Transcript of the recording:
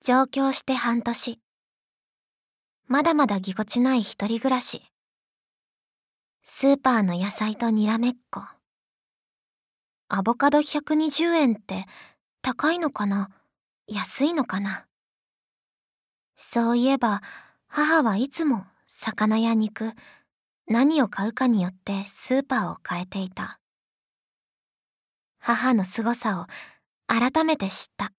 上京して半年。まだまだぎこちない一人暮らし。スーパーの野菜とにらめっこ。アボカド120円って高いのかな？安いのかな？そういえば母はいつも魚や肉、何を買うかによってスーパーを変えていた。母の凄さを改めて知った。